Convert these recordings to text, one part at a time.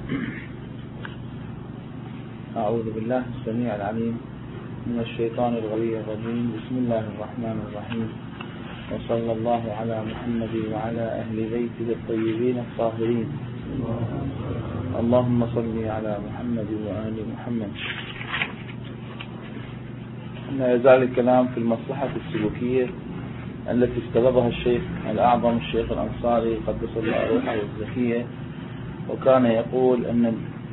أعوذ بالله السميع العليم من الشيطان الغوي الرجيم. بسم الله الرحمن الرحيم، وصلى الله على محمد وعلى أهل بيته الطيبين الطاهرين. اللهم صل على محمد وآل محمد. لا يزال الكلام في المصلحة السلوكية التي استلظها الشيخ الأعظم الشيخ الأنصاري قدس الله روحه الزكية، وكان يقول أن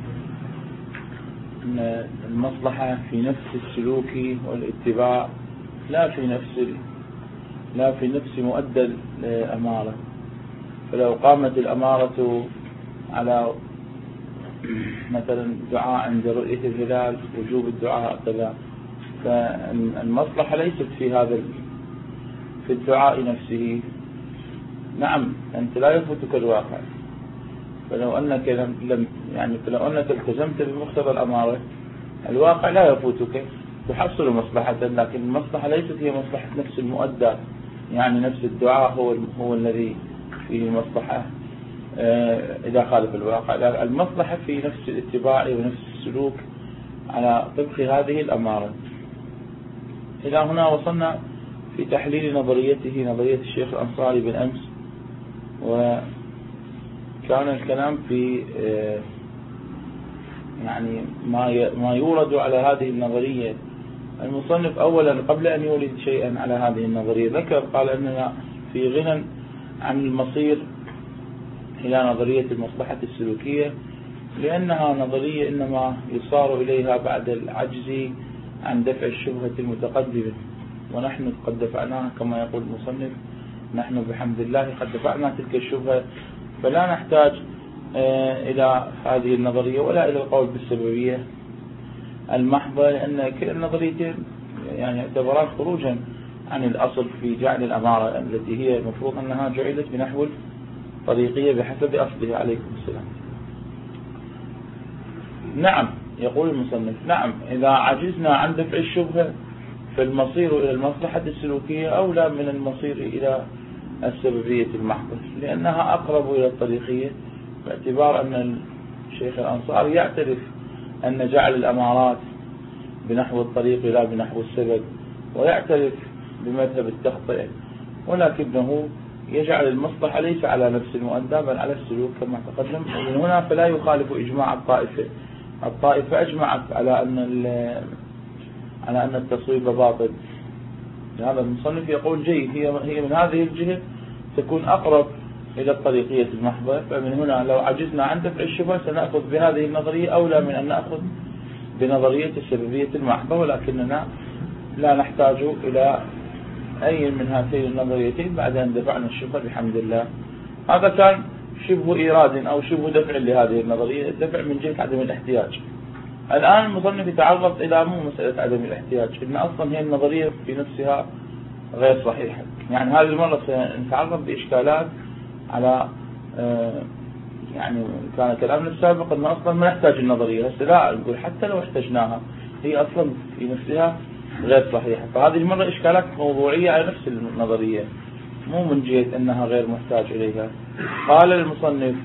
المصلحة في نفس السلوك والاتباع، لا في نفس مؤدى الأمارة. فلو قامت الأمارة على مثلا دعاء عند رؤية الهلال، وجوب الدعاء كذا، فالمصلحة ليست في الدعاء نفسه. نعم، أنت لا يفوتك الواقع، فلو أنك فلو أنك التزمت بمقتضى الأمارة الواقع لا يفوتك، تحصل مصلحة، لكن المصلحة ليست هي مصلحة نفس المؤدى، يعني نفس الدعاء هو الذي فيه مصلحة إذا خالف الواقع. المصلحة في نفس الاتباع ونفس السلوك على طبق هذه الأمارة. إلى هنا وصلنا في تحليل نظرية الشيخ الأنصاري بالأمس، وكان الكلام في يعني ما يورد على هذه النظرية. المصنف أولا قبل أن يورد شيئا على هذه النظرية قال أننا في غنى عن المصير إلى نظرية المصلحة السلوكية، لأنها نظرية إنما يصار إليها بعد العجز عن دفع الشبهة المتقدمة، ونحن قد دفعناها كما يقول المصنف. نحن بحمد الله قد دفعنا تلك الشبهة، فلا نحتاج إلى هذه النظرية ولا إلى القول بالسببية المحضة، لأن كل النظريتين يعني يعتبران خروجا عن الأصل في جعل الأمارة التي هي المفروض أنها جعلت بنحو الطريقية بحسب أصلها. عليكم السلام. نعم، يقول المصنف، نعم، إذا عجزنا عن دفع الشبهة فالمصير إلى المصلحة السلوكية أولى من المصير إلى السببية المحضة، لأنها أقرب إلى الطريقية، باعتبار أن الشيخ الأنصاري يعترف أن جعل الأمارات بنحو الطريق لا بنحو السبب، ويعترف بمذهب التخطئة، ولكنه يجعل المصلحة ليس على نفس المؤدى بل على السلوك كما تقدم. ومن هنا فلا يخالف إجماع الطائفة أجمعت على أن التصويب باطل. هذا المصنف يقول جيد، هي من هذه الجهة تكون أقرب إلى الطريقية المحضة، فمن هنا لو عجزنا عن دفع الشبهة سنأخذ بهذه النظرية أولى من أن نأخذ بنظرية السببية المحضة، ولكننا لا نحتاج إلى أي من هاتين النظريتين بعد أن دفعنا الشبهة بحمد الله. هذا كان شبه إيراد أو شبه دفع لهذه النظرية، الدفع من جهة عدم الاحتياج. الآن المصنف يتعرض إلى مو مسألة عدم الاحتياج، إن أصلا هي النظرية في نفسها غير صحيحة. يعني هذه المرة سنتعرض بإشكالات على يعني كان كلامنا السابق أن أصلا ما نحتاج النظرية، هسه لا نقول حتى لو احتجناها هي أصلا في نفسها غير صحيحة. فهذه المرة إشكالات موضوعية على نفس النظرية، مو من جهة أنها غير محتاج إليها. قال المصنف: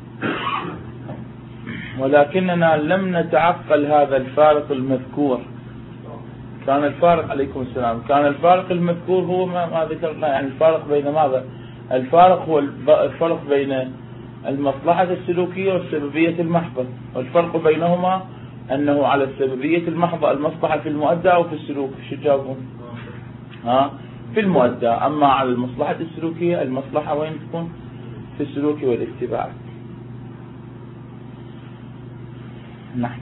ولكننا لم نتعقل هذا الفارق المذكور. كان الفارق، عليكم السلام، كان الفارق المذكور هو ما ذكرنا، يعني الفارق بين ماذا؟ الفارق هو الفرق بين المصلحة السلوكية والسببية المحضة، والفرق بينهما أنه على السببية المحضة المصلحة في المؤدى أو في السلوك. شو جابون؟ في المؤدى. أما على المصلحة السلوكية المصلحة وين تكون؟ في السلوك والاتباع. نعم.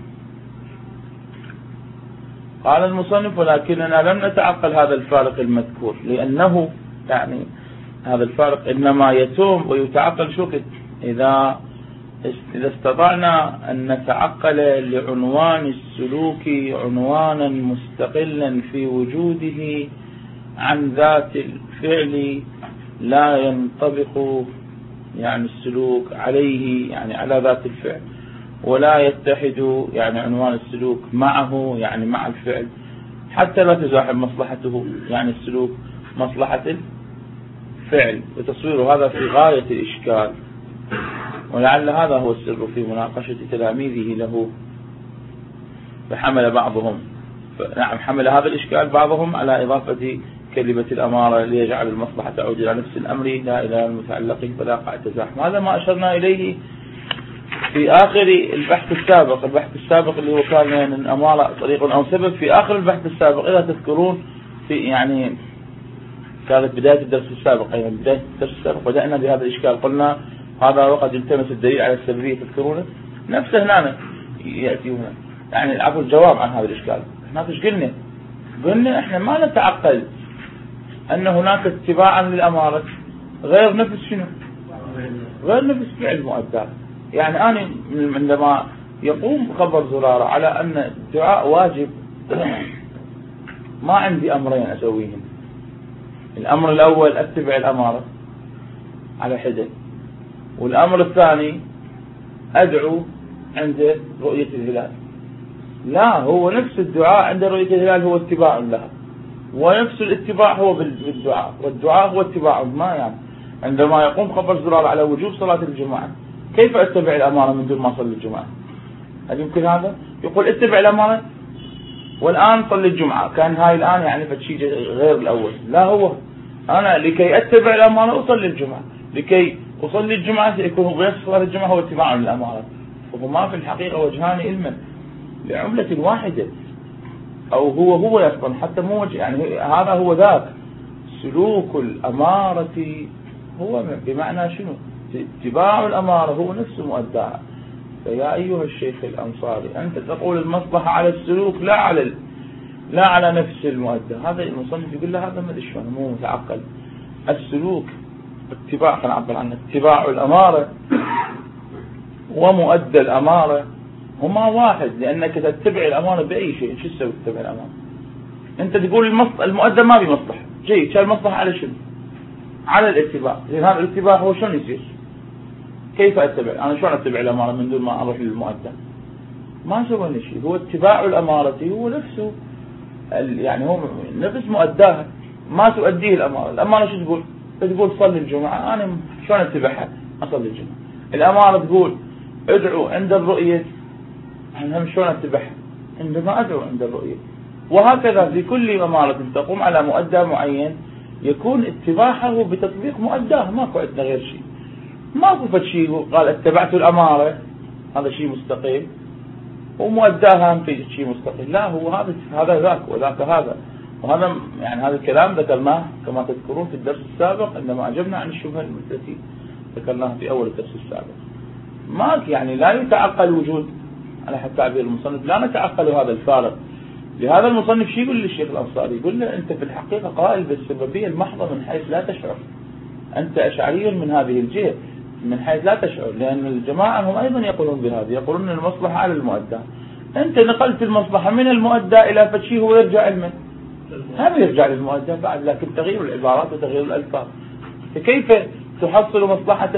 قال المصنف: ولكننا لم نتعقل هذا الفارق المذكور، لأنه يعني هذا الفارق إنما يتم ويتعقل شكل إذا استطعنا أن نتعقل لعنوان السلوك عنوانا مستقلا في وجوده عن ذات الفعل لا ينطبق يعني السلوك عليه، يعني على ذات الفعل، ولا يتحد يعني عنوان السلوك معه يعني مع الفعل، حتى لا تزاحم مصلحته يعني السلوك مصلحة الفعل. وتصوير هذا في غاية الإشكال. ولعل هذا هو السر في مناقشة تلاميذه له، فحمل بعضهم نعم حمل هذا الإشكال بعضهم على إضافة كلمة الأمارة ليجعل المصلحة تعود إلى نفس الأمر لا إلى المتعلق فلا قاعدة تزاحم. هذا ما أشرنا إليه في آخر البحث السابق. البحث السابق اللي هو كان من أمارة طريق أو سبب، في آخر البحث السابق إذا تذكرون في يعني كانت بداية الدرس السابق، أيضا بداية الدرس السابق بدأنا بهذا الإشكال، قلنا هذا وقد التمس الدليل على السببية، تذكرونه نفسه هنا يأتي هنا يعني عفوا الجواب عن هذا الإشكال. احنا فيش قلنا احنا ما نتعقل أن هناك اتباعا للأمارة غير نفس شنو؟ غير نفس فعل مؤدى. يعني أنا عندما يقوم خبر زرارة على أن الدعاء واجب ما عندي أمرين أسويهم. الأمر الأول أتبع الأمارة على حدة، والأمر الثاني أدعو عند رؤية الهلال. لا، هو نفس الدعاء عند رؤية الهلال هو اتباع لها، ونفس الاتباع هو بالدعاء، والدعاء هو اتباع. ما يعني عندما يقوم خبر زرار على وجوب صلاة الجماعة كيف أتبع الأمارة من دون ما أصلي الجماعة؟ هل يمكن هذا؟ يقول اتبع الأمارة والآن صلي الجمعة، كان هاي الآن يعني فتشي غير الأول. لا، هو أنا لكي أتبع الأمارة أصلي الجمعة، لكي أصلي الجمعة سيكون بنفس صلاة الجمعة هو اتباع للأمارة. وهما في الحقيقة وجهان علما لعملة واحدة، أو هو يصلا حتى مو وجه يعني هذا هو ذاك. سلوك الأمارة هو بمعنى شنو؟ اتباع الأمارة هو نفسه مؤداها. فيا أيها الشيخ الأنصاري أنت تقول المصلحة على السلوك لا على نفس المؤدى. هذا المصنف يقول له هذا ما ادري شلون مو متعقل. السلوك اتباع، خلينا نعبر عنه، اتباع الأمارة ومؤدى الأمارة هما واحد، لأنك تتبع الأمارة بأي شيء. شو تسوي تتبع الأمارة؟ أنت تقول المؤدى ما بمصلحة، جيد، شو المصلحة على شنو؟ على الاتباع. لأن هذا الاتباع هو شلون يصير؟ كيف أتبع؟ أنا شلون أتبع الأمارة من دون ما أروح للمؤدى؟ ما سوى شيء. هو اتباع الأمارة هو نفسه يعني هو نفس مؤداها، ما تؤديه الأمارة. الأمارة شو تقول؟ تقول صلي الجمعة، أنا شلون أتبعها؟ أصلي الجمعة. الأمارة تقول ادعو عند الرؤية، أنا شلون أتبعها؟ عندما أدعو عند الرؤية. وهكذا في كل أمارة تقوم على مؤدى معين يكون اتباعه بتطبيق مؤداه. ماكو عندنا غير شيء، ماكو فد شيء قال اتبعت الأمارة هذا شيء مستقيم ومؤداها هم في شيء مستقل. لا، هو هذا ذاك وذاك هذا. وهذا يعني هذا الكلام ذكرناه كما تذكرون في الدرس السابق عندما أجبنا عن الشبهة التي ذكرناها في أول الدرس السابق. ما يعني لا يتعقل وجود، على حد تعبير المصنف لا نتعقل هذا الفارق. لهذا المصنف شيء يقول للشيخ الأنصاري؟ يقول له أنت في الحقيقة قائل بالسببية المحضة من حيث لا تشعر. أنت أشعري من هذه الجهة من حيث لا تشعر، لأن الجماعة هم أيضا يقولون بهذا، يقولون المصلحة على المؤدى. أنت نقلت المصلحة من المؤدى إلى فتشيه ويرجع المن، هم يرجع للمؤدى بعد، لكن تغيير العبارات وتغيير الألفاظ. فكيف تحصل مصلحة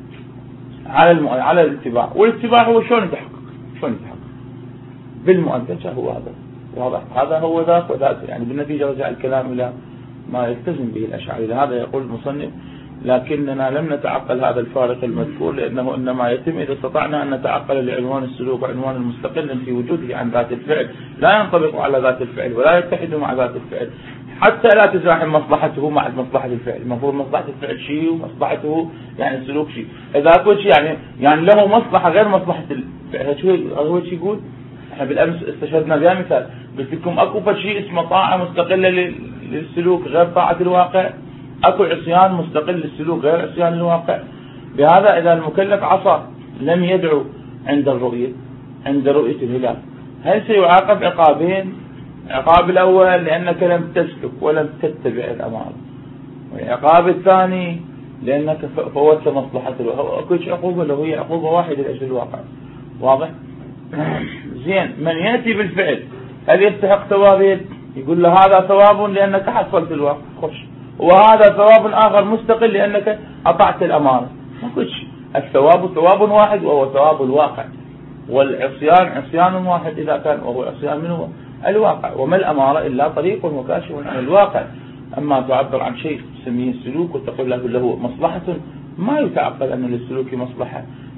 على الاتباع؟ والاتباع هو شلون يتحقق؟ بالمؤدى. هو هذا واضح، هذا هو ذاك وذاك. يعني بالنتيجة رجع الكلام إلى ما يلتزم به الأشاعرة. لهذا يقول المصنف لكننا لم نتعقل هذا الفارق المذكور، لأنه إنما يتم إذا استطعنا أن نتعقل لعنوان السلوك وعنوان المستقل في وجوده عن ذات الفعل لا ينطبق على ذات الفعل ولا يتحد مع ذات الفعل، حتى لا تزاحم مصلحته مع مصلحة الفعل. المفروض مصلحة الفعل شيء ومصلحته يعني السلوك شيء. إذا أكو شيء يعني له مصلحة غير مصلحة الفعل، هو شيء يقول. احنا بالأمس استشهدنا بها مثال، قلت لكم أكو شيء اسمه طاعة مستقلة للسلوك غير طاعة الواقع، أكو عصيان مستقل للسلوك غير عصيان الواقع. بهذا إذا المكلف عصى لم يدعو عند رؤية الهلال، هل سيعاقب عقابين؟ عقاب الأول لأنك لم تسلك ولم تتبع الأمارة، والعقاب الثاني لأنك فوتت مصلحة الواقع. أكو عقوبة له هي عقوبة واحدة لأجل الواقع. واضح؟ زين، من يأتي بالفعل هل يستحق ثوابين؟ يقول له هذا ثواب لأنك حصلت الواقع، خش، وهذا ثواب آخر مستقل لأنك أطعت الأمانة. ما كل شيء، الثواب ثواب واحد وهو ثواب الواقع، والعصيان عصيان واحد إذا كان وهو عصيان منه الواقع. وما الأمارة إلا طريق وكاشف عن الواقع. أما تعبر عن شيء تسميه السلوك وتقول له مصلحة، ما يتعقل أن للسلوك مصلحة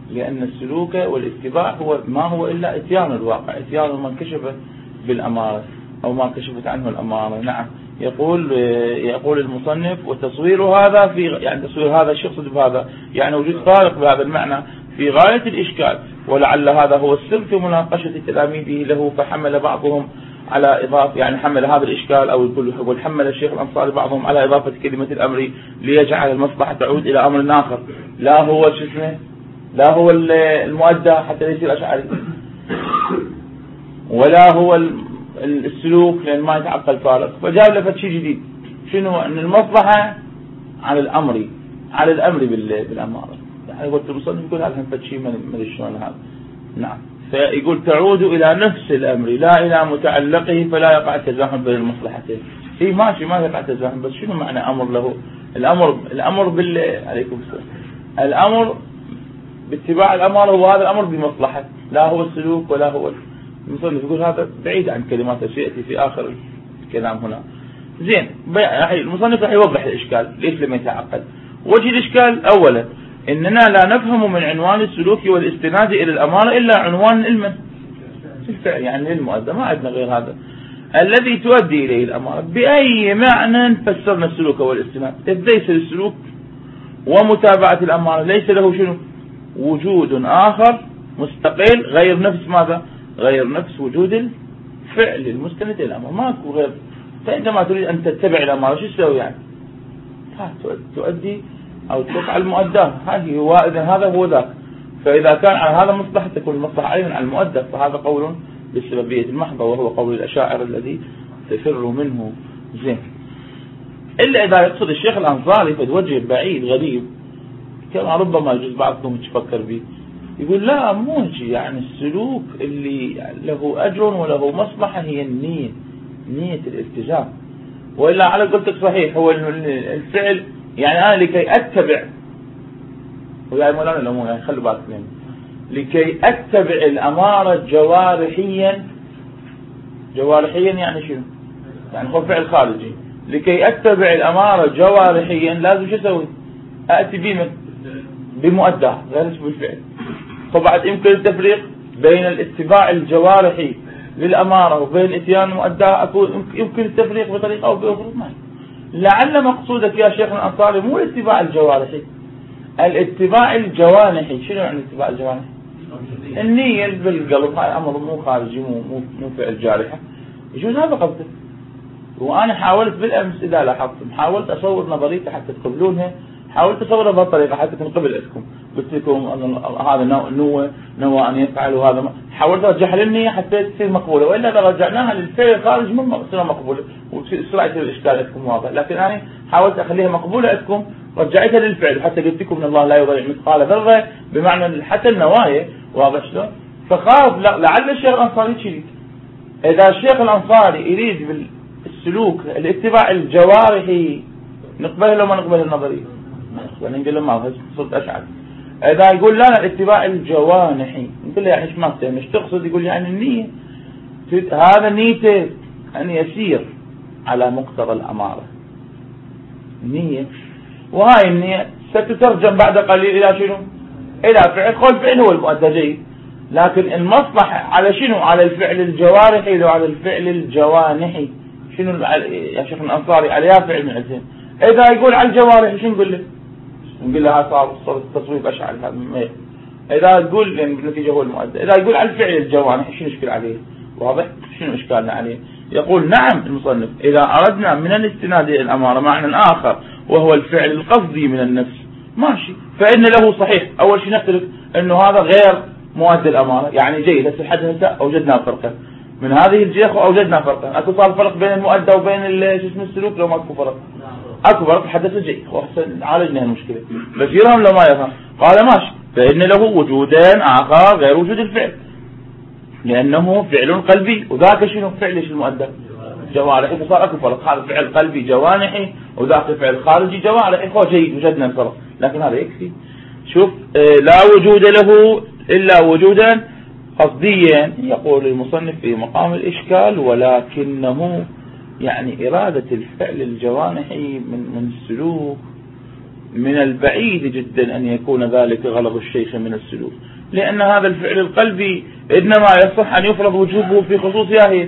لأن السلوك والاتباع هو ما هو إلا إتيان الواقع، إتيان ما انكشف بالأمارة أو ما كشفت عنه الأمارة. نعم. يقول المصنف وتصوير هذا يعني تصوير هذا الشخص بهذا يعني وجود فارق بهذا المعنى في غاية الإشكال، ولعل هذا هو السر في مناقشة تلاميذه له، فحمل بعضهم على إضافة يعني حمل هذا الإشكال أو يقول حمل الشيخ الأنصاري بعضهم على إضافة كلمة الأمر ليجعل المصلحة تعود إلى أمر آخر لا هو لا هو المؤدى حتى ليس الأشعري، ولا هو السلوك لأن ما يتعقل فارق، فجاب له شيء جديد. شنو؟ أن المصلحة على الأمر بالأمارة. يعني قلت المصنف يقول هذا هم شيء من شلون هذا. نعم. فيقول تعود إلى نفس الأمر لا إلى متعلقه، فلا يقع تزاحم بين المصلحتين. ماشي ما يقع تزاحم، بس شنو معنى أمر له؟ الأمر عليكم السلام، الأمر باتباع الأمارة هو هذا الأمر بمصلحة، لا هو السلوك ولا هو المصنف يقول هذا بعيد عن كلماته سيأتي في آخر الكلام هنا. زين. المصنف راح يوضح الإشكال ليش لم يتعقد. وجه الإشكال أولا إننا لا نفهم من عنوان السلوك والاستناد إلى الأمارة إلا عنوان الفعل يعني المؤدى، ما عندنا غير هذا الذي تؤدي إليه الأمارة. بأي معنى فسرنا السلوك والاستناد؟ ليس السلوك ومتابعة الأمارة ليس له شنو؟ وجود آخر مستقل غير نفس ماذا؟ غير نفس وجود الفعل المستند إلى الأمر، ماكو غير. فعندما تريد أن تتبع الأمارة شو تسوي يعني؟ تؤدي أو تفعل المؤدى، هذا هو ذاك. فإذا كان على هذا مصلحة تكون المصلحة أيضا على المؤدى، فهذا قول بالسببية المحضة وهو قول الأشاعرة الذي تفر منه. زين. إلا إذا يقصد الشيخ الأنصاري فتوجه بعيد غريب كما ربما يجوز بعضكم يتفكر به، يقول لا مو يعني السلوك اللي له أجر وله مصلحة هي نية الالتزام. وإلا على قلتك صحيح هو الفعل يعني أنا لكي أتبع ويا مولانا الأمور يعني خلوا بالك منه، لكي أتبع الأمارة جوارحيا يعني شنو؟ يعني هو فعل خارجي. لكي أتبع الأمارة جوارحيا لازم شو أسوي؟ أأتي بمؤدى غير اسمه الفعل. فبعد يمكن التفريق بين الاتباع الجوارحي للأمارة وبين اتيان المؤدى، يمكن التفريق بطريقة أو بأخرى. لعل مقصودك يا شيخ الأنصاري مو الاتباع الجوارحي، الاتباع الجوانحي. شنو يعني الاتباع الجوانحي؟ النية بالقلب، هاي أمر مو خارجي مو فعل جارحة. يجوز هذا قصدك. وأنا حاولت بالأمس إذا لاحظتم حاولت أصور نظريتي حتى تقبلونها، حاولت أصورها بهالطريقة حتى تنقبل لكم. قلت لكم أن هذا نوى أن يفعل وهذا حاولت أرجعها للنية حتى تصير مقبولة، وإلا إذا رجعناها للفعل الخارج ما تصير مقبولة وسرعة الإشكال لكم واضح. لكن أنا حاولت أخليها مقبولة لكم، رجعتها للفعل حتى قلت لكم أن الله لا يضيع مثقال ذرة، بمعنى حتى النوايا واضح شلون. فخاف لعل الشيخ الأنصاري شريك. إذا الشيخ الأنصاري يريد بالسلوك الاتباع الجوارحي نقبله لو ما نقبله النظري؟ ما نقول له ما صرت أشعر. إذا يقول لا الاتباع الجوانحي نقول له يعني إيش ما مش تقصد؟ يقول يعني النية هذا نيته أن يسير على مقتضى الأمارة النية، وهاي النية ستترجم بعد قليل إلى شنو؟ إلى فعل. قول فعل هو المؤدى جيد، لكن المصلحة على شنو؟ على الفعل الجوارحي لو على الفعل الجوانحي. شنو يا شيخ الأنصاري على يا فعل من عزين؟ إذا يقول على الجوارح شنو نقول له؟ نقول له صار التصويب أشعر. إذا تقول لأن بالنتيجة هو المؤدى. إذا يقول على الفعل الجوانحي شنو إشكال عليه؟ واضح؟ شنو إشكالنا عليه؟ يقول نعم المصنف إذا أردنا من الاستناد إلى الأمارة معنى آخر وهو الفعل القصدي من النفس ماشي، فإن له صحيح. أول شيء نختلف إنه هذا غير مؤدي الأمارة يعني جيد. هسه حدث أوجدنا فرقا من هذه الجهة أوجدنا فرقا. أكو صار فرق بين المؤدى وبين اسم السلوك لو ما أكو فرق؟ أكو فرق حدث جيد عالجنا المشكلة. بس يرهم لو ما يرهم قال ماشي، فإن له وجودين آخر غير وجود الفعل لأنه فعل قلبي وذاك شنو؟ فعل المؤدى جوارحي. فصار أكو فرق، هذا فعل قلبي جوانحي وذاك فعل خارجي جوارحي. هو جيد وجدنا الفرق، لكن هذا يكفي. شوف لا وجود له إلا وجودا قصديا. يقول المصنف في مقام الإشكال ولكنه يعني إرادة الفعل الجوانحي من السلوك من البعيد جدا أن يكون ذلك غلط الشيخ من السلوك، لأن هذا الفعل القلبي إنما يصح أن يفرض وجوبه في خصوص ياهي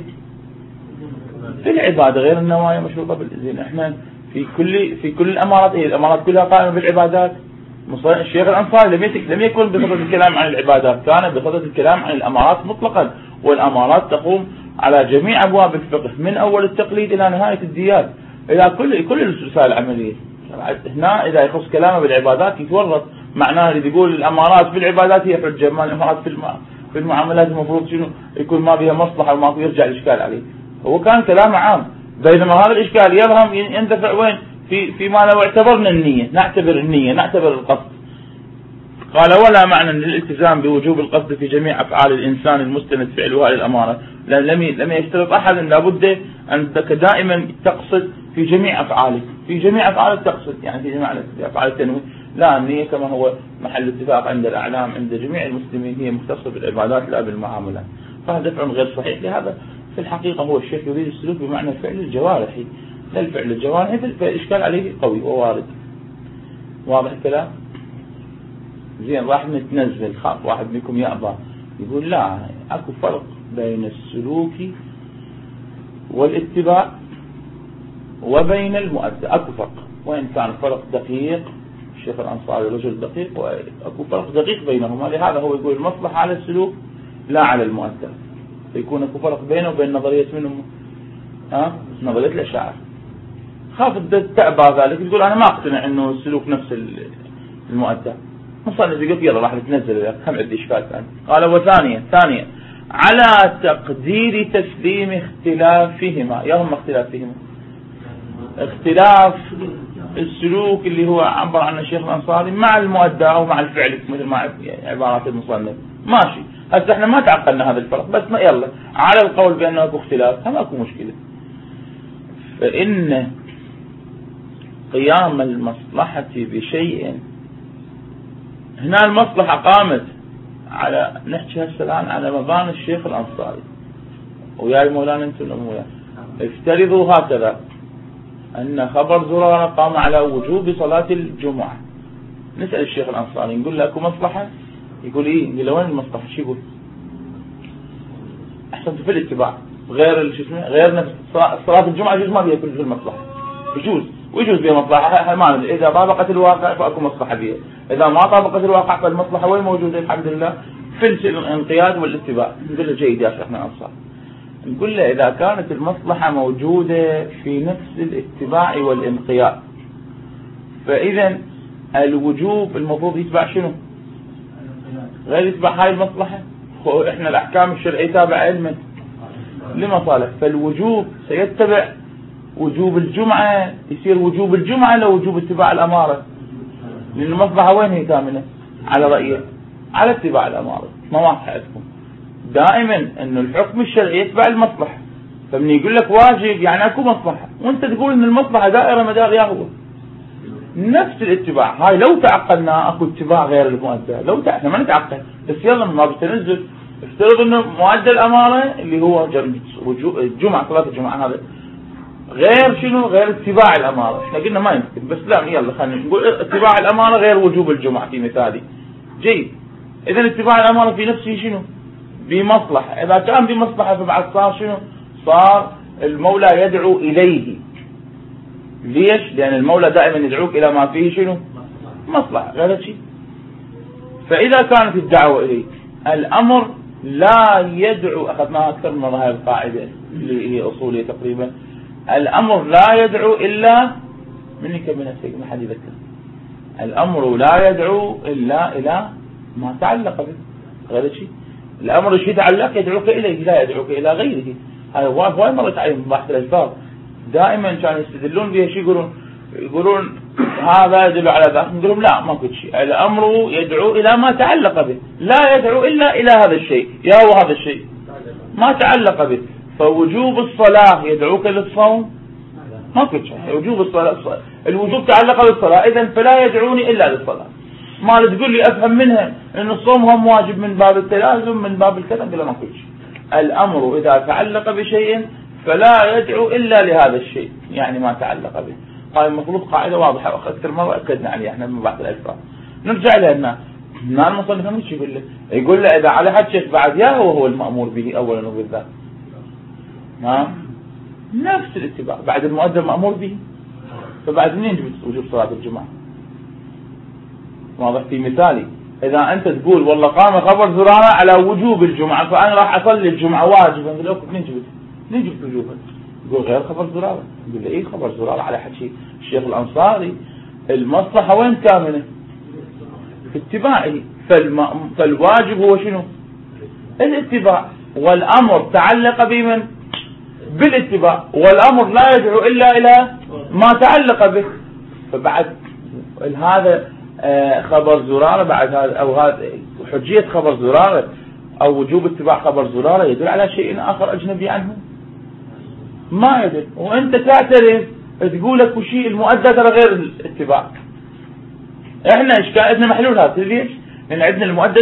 في العبادة غير النوايا مشروطة بالإذن. احنا في كل الأمارات، الأمارات كلها قائمة بالعبادات. الشيخ الأنصاري لم يكن بصدد الكلام عن العبادات، كان بصدد الكلام عن الأمارات مطلقا، والأمارات تقوم على جميع أبواب الفقه من أول التقليد إلى نهاية الديات، إلى كل الرسائل العملية. هنا إذا يخص كلامه بالعبادات يتورط، معناه اللي يقول الأمارات في العبادات هي حجة، ما الأمارات في المعاملات المفروض شنو يكون ما بها مصلحة وما يرجع الإشكال عليه. هو كان كلامه عام، بينما هذا الإشكال يظهر يندفع وين؟ فيما لو اعتبرنا النية، نعتبر القصد. قال ولا معنى للالتزام بوجوب القصد في جميع أفعال الإنسان المستند فعلها للأمارة، لم يشترط أحد أن لابد أنك دائما تقصد في جميع أفعالك، في جميع أفعالك تقصد، يعني في جميع أفعال التنوين. لا، النية كما هو محل اتفاق عند الأعلام عند جميع المسلمين هي مختصة بالعبادات لا بالمعاملات، فهذا دفع غير صحيح. لهذا في الحقيقة هو الشيخ يريد السلوك بمعنى الفعل الجوارحي، لا الفعل الجوارحي فالإشكال عليه قوي ووارد. واضح الكلام؟ زين، راح نتنزل، خاف واحد منكم يأبى يقول لا اكو فرق بين السلوك والاتباع وبين المؤدى، اكو فرق، وإن كان فرق دقيق، الشيخ الأنصاري رجل دقيق، واكو فرق دقيق بينهما. لهذا هو يقول المصلحة على السلوك لا على المؤدى، فيكون اكو فرق بينه وبين نظرية منهم نظرية الأشاعرة. خاف تأبى ذلك، يقول انا ما اقتنع انه السلوك نفس المؤدى. مصنف يقول يلا راح نتنزل، هم عندي اشكال ثاني. قال وثانيا على تقدير تسليم اختلافهما. يهم اختلافهما، اختلاف السلوك اللي هو عبر عنه الشيخ الأنصاري مع المؤدى او مع الفعل، مثل ما عبارات المصنف ماشي. هسه احنا ما تعقلنا هذا الفرق، بس ما يلا على القول بانه اكو اختلاف هم اكو مشكلة. فإن قيام المصلحة بشيء، هنا المصلحة قامت على، نحكي هسه الآن على مباني الشيخ الأنصاري ويا مولانا انتم الأمويا. افترضوا هكذا أن خبر زرارة قام على وجوب صلاة الجمعة، نسأل الشيخ الأنصاري نقول لكم مصلحة؟ يقول ايه؟ يقول وين المصلحة؟ شو يقول؟ أحسنت في الاتباع، غير نفس صلاة الجمعة يجوز ما بيها كل المصلحة، ويجوز بها مصلحة. ما إذا طابقت الواقع فأكو مصلحة بها، إذا ما طابقت الواقع فالمصلحة وين موجودة؟ الحمد لله في الانقياد والاتباع. نقول له جيد يا شيخنا الأنصاري، نقول له إذا كانت المصلحة موجودة في نفس الاتباع والانقياد، فإذا الوجوب المفروض يتبع شنو؟ غير يتبع هاي المصلحة. إحنا الأحكام الشرعية تابع علما لمصالح، فالوجوب سيتبع وجوب الجمعة، يصير وجوب الجمعة لو وجوب اتباع الأمارة، لأن المصلحة وين هي كاملة؟ على رأيه على اتباع الأمارة. ما واضح عندكم دائما أنه الحكم الشرعي يتبع المصلحة، فمن يقول لك واجب يعني أكو مصلحة، وانت تقول أن المصلحة دائرة مدار ياهو نفس الاتباع. هاي لو تعقلنا اكو اتباع غير المؤدى، لو احنا ما نتعقل، بس يلا ما بتنزل. افترض انه مؤدى الأمارة اللي هو الجمعة، صلاة الجمعة، هذا غير شنو؟ غير اتباع الأمارة. احنا قلنا ما يمكن، بس لا يلا خلينا نقول اتباع الأمارة غير وجوب الجمعة في مثالي. جيد، اذا اتباع الأمارة في نفسه شنو؟ بمصلحة. اذا كان بمصلحة فبعد صار شنو؟ صار المولى يدعو إليه. ليش؟ لأن المولى دائما يدعوك إلى ما فيه شنو؟ مصلحة، غير شيء. فإذا كانت الدعوة إليك الأمر لا يدعو، أخذناها أكثر من مرة هذه القاعدة اللي هي أصولية تقريبا، الأمر لا يدعو إلا منك من السيد، ما حد يذكر. الأمر لا يدعو إلا إلى ما تعلق به، غير شيء. الأمر الشيء تعلق يدعوك إليه، لا يدعوك إلى غيره. هذا وايد مرت عليهم بحث الأسباب، دائما كانوا يستدلون بها. شيء يقولون هذا يدل على ذاك، نقولون لا ما كنت شيء، الأمر يدعو إلى ما تعلق به، لا يدعو إلا إلى هذا الشيء، يا هو هذا الشيء ما تعلق به. فوجوب الصلاة يدعوك للصوم، ما كنت شيء. وجوب الصلاة، الوجوب تعلق بالصلاة، إذن فلا يدعوني إلا للصلاة. ما تقول لي أفهم منها أن الصوم هم واجب من باب التلازم من باب الكذا، بلا ما كنت شيء. الأمر إذا تعلق بشيء فلا يدعو إلا لهذا الشيء، يعني ما تعلق به. هاي المفروض قاعدة واضحة وأكثر مرة أكدنا عليها احنا من بعض الألفاظ. نرجع لها هنا المصنف مش يقول له إذا على حد شيء بعد يا هو المأمور به أولا وبالذات نفس الاتباع بعد المؤدى المأمور به، فبعد منين جبت وجوب صلاة الجمعة؟ واضح في مثالي إذا أنت تقول والله قام خبر زرارة على وجوب الجمعة فأنا راح أصلي الجمعة واجبا، منين جبت وجوبا؟ يقول غير خبر زرارة. يقول لي إيه خبر زرارة على حكي الشيخ الأنصاري المصلحة وين كامنة؟ في اتباعه. فالواجب هو شنو؟ الاتباع، والأمر تعلق بمن؟ بالاتباع، والأمر لا يدعو إلا إلى ما تعلق به. فبعد هذا خبر زرارة بعد هذا أو هذا حجية خبر زرارة أو وجوب اتباع خبر زرارة يدل على شيء آخر أجنبي عنه؟ ما يدل. وأنت تعترف تقول لك وشيء المؤدى ترى غير الاتباع. احنا اشكالنا محلول هذا ليش؟ لأن عندنا المؤدى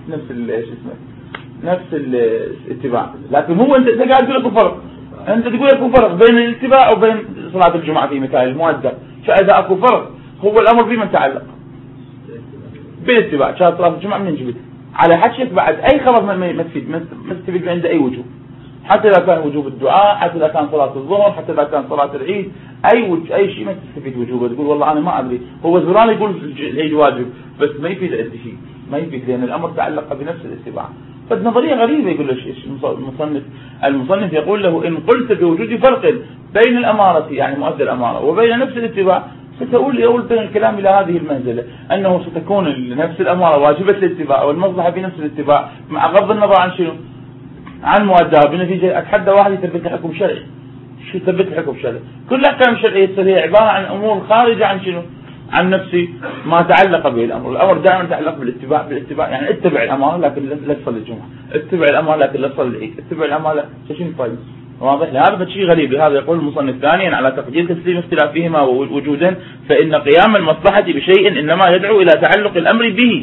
نفس الاتباع، لكن هو انت قاعد تقول لك فرق. انت تقول لك فرق بين الاتباع وبين صلاة الجمعة في مثال المؤدى. فإذا اكو فرق هو الامر بمن تعلق بالاتباع. صلاة الجمعة من جبت على حدشك بعد اي خبر ما تفيد عند اي وجوب، حتى اذا كان وجوب الدعاء، حتى اذا كان صلاة الظهر، حتى اذا كان صلاة العيد، اي شيء ما تستفيد وجوبه. تقول والله انا ما ادري هو زران يقول العيد واجب بس ما يفيد عندي شيء، ما يفيد لان الامر تعلق بنفس الاتباع. فالنظريه غريبه. يقول له المصنف يقول له ان قلت بوجود فرق بين الاماره يعني مؤدى الاماره وبين نفس الاتباع ستؤول بين الكلام الى هذه المنزله انه ستكون نفس الاماره واجبه الاتباع والمصلحه بنفس الاتباع مع غض النظر عن شنو؟ عن مؤداها. بنتيجه اتحدى واحد يثبت حكم شرعي. شو يثبت الحكم الشرعي؟ كل الاحكام الشرعيه هي عباره عن امور خارجه عن شنو؟ عن نفسي ما تعلق به الامر. الامر دائما يتعلق بالاتباع يعني اتبع الامر لكن لا تصلي الجمعه، اتبع الامر لكن لا تصلي العيد، اتبع الامر شنو الفائده؟ واضح؟ لهذا شيء غريب. لهذا يقول المصنف ثانيا على تقدير تسليم اختلافهما وجودا فان قيام المصلحه بشيء انما يدعو الى تعلق الامر به.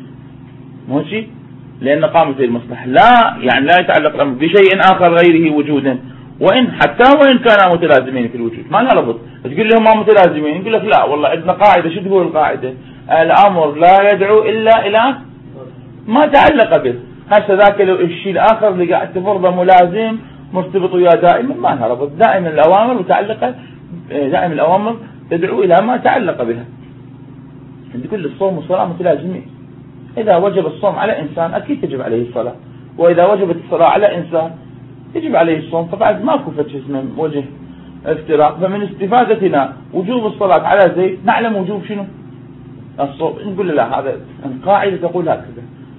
ماشي؟ لان قامت المصلحه لا يتعلق الامر بشيء اخر غيره وجودا، حتى وإن كانا متلازمين في الوجود. ما لها ربط تقول لهم ما متلازمين، يقول لك لا والله عندنا قاعدة. شو تقول القاعدة؟ الأمر لا يدعو إلا إلى ما تعلق به. هسه ذاك الشيء الآخر اللي قاعد تفرضه ملازم مرتبط وياه دائما ما لها ربط. دائما الأوامر متعلقة، دائما الأوامر تدعو إلى ما تعلق بها. تقول الصوم والصلاة متلازمين. إذا وجب الصوم على إنسان أكيد تجب عليه الصلاة، وإذا وجبت الصلاة على إنسان يجب عليه الصوم. فبعد ماكو فتش اسمه وجه افتراق. فمن استفادتنا وجوب الصلاة على زيد نعلم وجوب شنو؟ الصوم. نقول لا هذا القاعدة تقول هكذا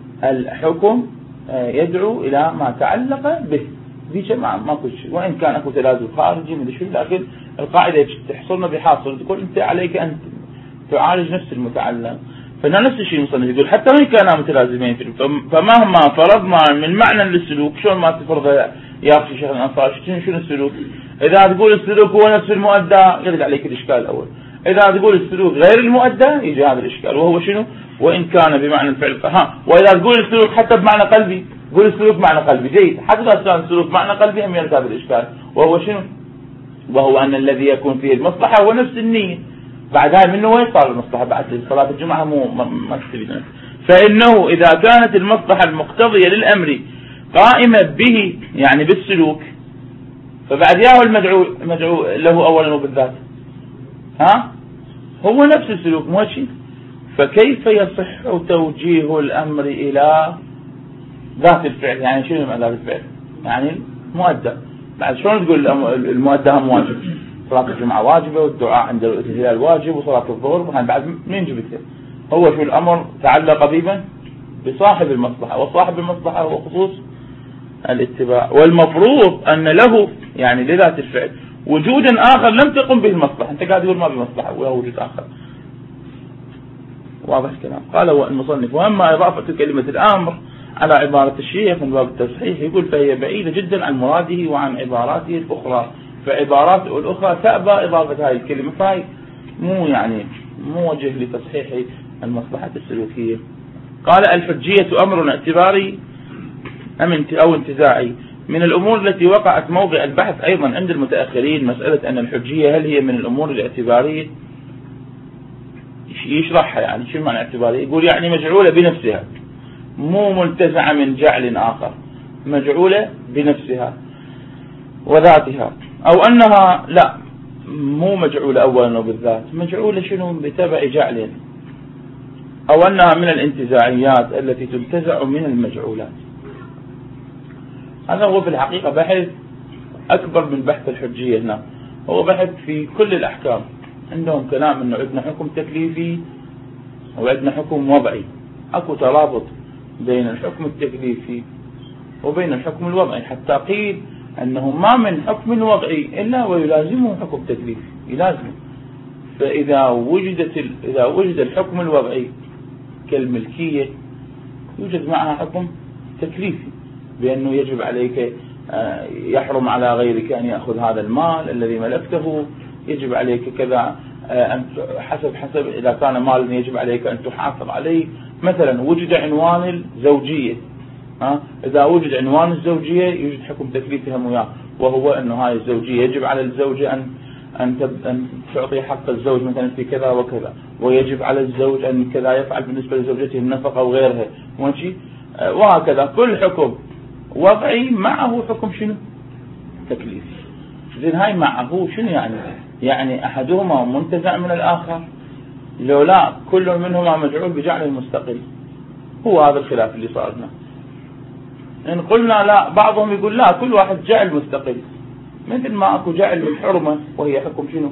الحكم يدعو إلى ما تعلق به. دي ماكو شيء وإن كان اكو تلازم خارجي من شيء، لكن القاعدة تحصلنا بحاصل. تقول أنت عليك أن تعالج نفس المتعلم. فهنا نفس الشيء المصنف يقول حتى وإن كانا متلازمين فمهما فرضنا من معنى للسلوك. شلون ما تفرض يا أخي شيخ الأنصار شنو السلوك؟ إذا تقول السلوك هو نفس المؤدى يرد عليك الإشكال الأول. إذا تقول السلوك غير المؤدى يجي هذا الإشكال وهو شنو؟ وإن كان بمعنى الفعل. وإذا تقول السلوك حتى بمعنى قلبي، قول السلوك معنى قلبي جيد. حتى إذا كان السلوك معنى قلبي هم يرد هذا الإشكال وهو شنو؟ وهو أن الذي يكون فيه المصلحة هو نفس النية. بعد هاي منه وين صار المصلحة؟ بعد صلاة الجمعة ما تستفيد. فإنه إذا كانت المصلحة المقتضية للأمر قائمة به يعني بالسلوك فبعد ياهو المدعو له أولا وبالذات هو نفس السلوك ماشي. فكيف يصح توجيه الأمر إلى ذات الفعل؟ يعني شنو معنى ذات الفعل؟ يعني مؤدى. بعد شلون تقول المؤدى هم واجب؟ صلاة الجمعة واجبة والدعاء عند الهلال واجب وصلاة الظهر. بعد مين جبته؟ هو شو الأمر تعلق بمن؟ بصاحب المصلحة، وصاحب المصلحة هو خصوص الاتباع. والمفروض أن له يعني لذات الفعل وجودا آخر لم تقم به المصلحة. أنت قاعد تقول ما بمصلحة وله وجود آخر. واضح الكلام. قال المصنف وأما إضافة كلمة الأمر على عبارة الشيخ من باب التصحيح يقول فهي بعيدة جدا عن مراده وعن عباراته الأخرى. فعباراته الأخرى تأبى إضافة هذه الكلمة، فهي مو وجه لتصحيح المصلحة السلوكية. قال الحجية أمر اعتباري أو انتزاعي. من الأمور التي وقعت موضع البحث أيضا عند المتأخرين مسألة أن الحجية هل هي من الأمور الاعتبارية. يشرحها يعني شو معنى اعتبارية؟ يقول يعني مجعولة بنفسها، مو منتزعة من جعل آخر، مجعولة بنفسها وذاتها، أو أنها لا مو مجعولة أولا وبالذات، مجعولة شنو بتبع جعل، أو أنها من الانتزاعيات التي تنتزع من المجعولات. هذا هو في الحقيقة بحث أكبر من بحث الحجية هنا، هو بحث في كل الأحكام. عندهم كلام أنه عندنا حكم تكليفي وعندنا حكم وضعي، أكو ترابط بين الحكم التكليفي وبين الحكم الوضعي، حتى قيل أنه ما من حكم وضعي إلا ويلازمه حكم تكليفي، يلازمه. فإذا وجد الحكم الوضعي كالملكية يوجد معها حكم تكليفي، بأنه يجب عليك يحرم على غيرك أن يأخذ هذا المال الذي ملكته، يجب عليك كذا، حسب إذا كان مال يجب عليك أن تحافظ عليه. مثلا وجد عنوان الزوجية، إذا وجد عنوان الزوجية يوجد حكم تكليفي هم وياه، وهو أنه هاي الزوجية يجب على الزوجة أن تعطي حق الزوج مثلا في كذا وكذا، ويجب على الزوج أن كذا يفعل بالنسبة لزوجته النفقة وغيرها، وهكذا. كل حكم وضعي معه حكم شنو تكليفي. زين هاي معه شنو يعني أحدهما منتزع من الآخر، لو لا كل منهما مجعول بجعل مستقل. هو هذا الخلاف اللي صار لنا. إن قلنا لا، بعضهم يقول لا كل واحد جعل مستقل، مثل ما أكو جعل للحرمة وهي حكم شنو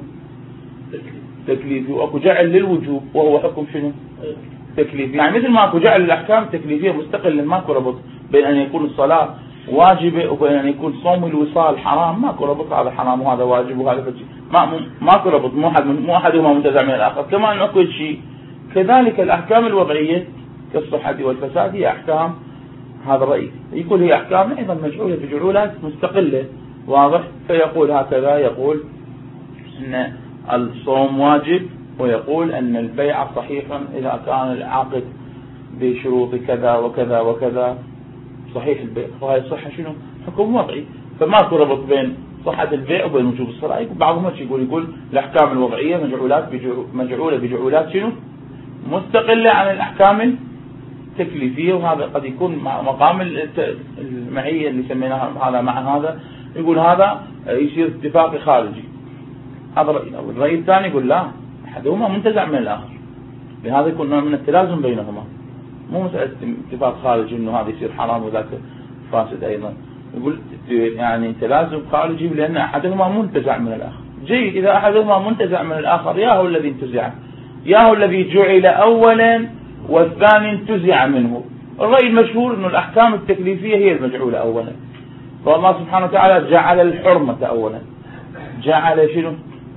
تكليفي، وأكو جعل للوجوب وهو حكم شنو تكليفي. يعني مثل ما أكو جعل الأحكام التكليفية مستقل، ماكو ربط بين أن يكون الصلاة واجبة وبين أن يكون صوم الوصال حرام، ماكو ربط، هذا حرام وهذا واجب وهذا فجي، ماكو ربط، مو أحدهما منتزع من الآخر. كمان أكو شيء كذلك الأحكام الوضعية كالصحة والفساد هي أحكام، هذا الرأي يقول هي أحكام أيضا مجعولة بجعولات مستقلة، واضح. فيقول هكذا، يقول أن الصوم واجب، ويقول أن البيع صحيحا إذا كان العاقد بشروط كذا وكذا وكذا صحيح البيع، وهي الصحة شنو حكم وضعي. فماكو ربط بين صحة البيع وبين وجوب الصلاة. بعضهم يقول الأحكام الوضعية مجعولة بجعولات شنو مستقلة عن الأحكام التكليفية، وهذا قد يكون مقام المعية اللي سميناها هذا مع هذا، يقول هذا يصير اتفاق خارجي. هذا رأي. الرأي الثاني يقول لا، أحدهما منتزع من الآخر، لهذا يكون نوع من التلازم بينهما، مو مسألة اتفاق خارجي انه هذا يصير حرام وذاك فاسد ايضا. يقول يعني تلازم خارجي لان احدهما منتزع من الاخر. جيد، اذا احدهما منتزع من الاخر يا هو الذي انتزع، يا هو الذي جعل اولا والثاني انتزع منه. الرأي المشهور انه الاحكام التكليفية هي المجعولة اولا، فالله سبحانه وتعالى جعل الحرمة اولا، جعل شنو،